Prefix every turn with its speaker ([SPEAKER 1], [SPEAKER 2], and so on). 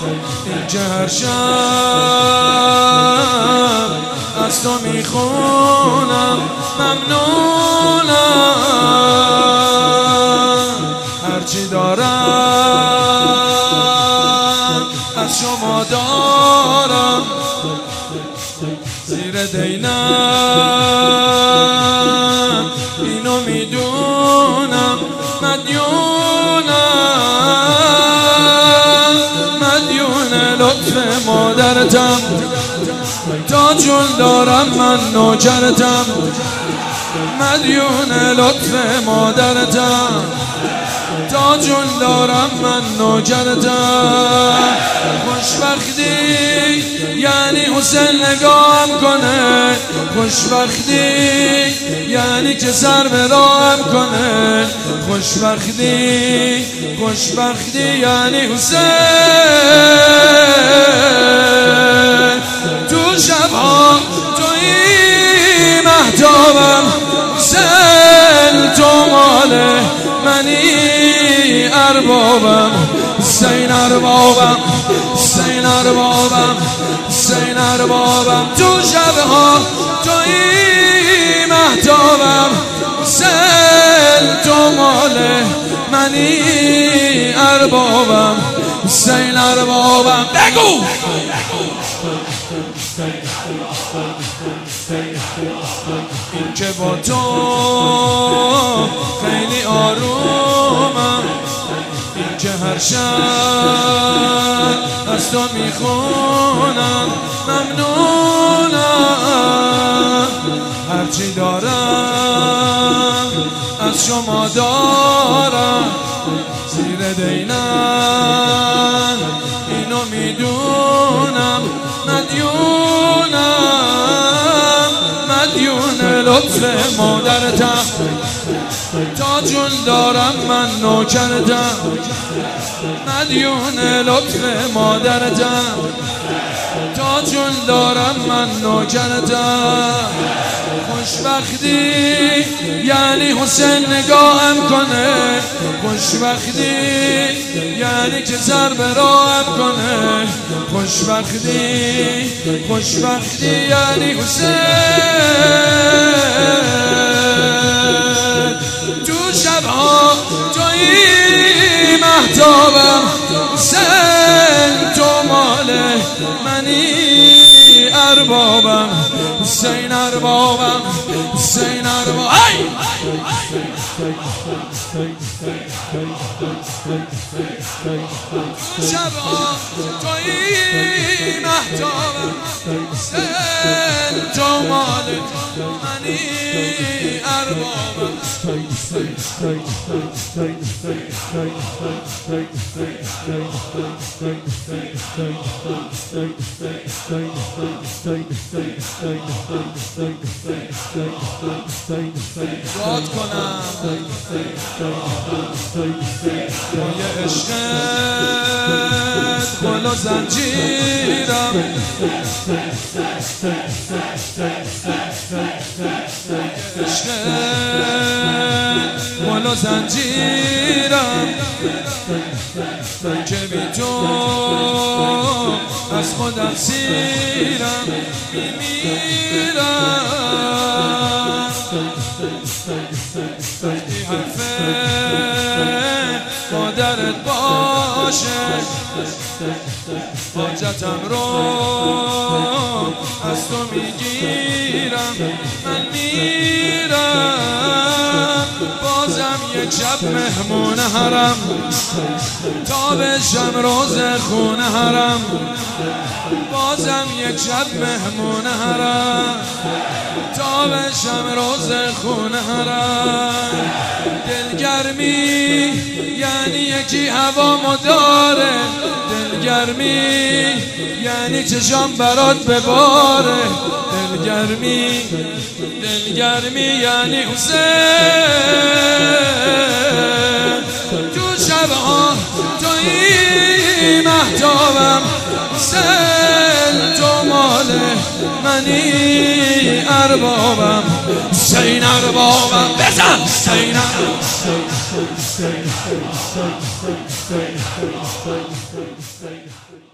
[SPEAKER 1] این که هر شب از تو میخونم ممنونم هرچی دارم از شما دارم زیر دینم اینو میدونم مدیون لطف مادرتم تا جون دارم من نوکرتم مدیون لطف مادرتم تا جون دارم من نوکرتم خوشبختی یعنی حسین نگاهم کنه خوشبختی یعنی که سر به راهم کنه خوشبختی یعنی حسین تو شبها توی مهتابم حسین تو مال منی اربابم حسین اربابم تو شبها توی مهتابم حسین تو مال منی اربابم حسین اربابم بگو این که با تو خیلی آرومم این که هر شب از تو میخونم ممنونم هرچی دارم از شما دارم زیر دینم اینو میدونم مدیون لطف مادرتم تا جون دارم من نوکرتم مدیون لطف مادرتم تا جون دارم من نوکرتم خوشبختی یعنی حسین نگاهم کنه خوشبختی یعنی که سر به راهم کنه خوشبختی یعنی حسین تو شبها توی مهتابم حسین تو مال منی اربابم حسین اربابم شبها توی مهتابم حسین تو مال منی اربابم دعات کنم با یه عشقت گل و زنجیرم گل و زنجیرم که بی تو از خودم سیرم میمیرم وقتی حرف مادرت باشه حاجتم رو از تو میگیرم من میرم بازم یک شب مهمون حرم تا بشم روز خون حرم بازم یک شب مهمون حرم تا بشم روز خون حرم دلگرمی یعنی یکی هوامو داره دلگرمی یعنی چشام برات بباره دلگرمی یعنی حسین تو شبها توی مهتابم حسین تو مال منی اربابم حسین اربابم بزن حسین اربابم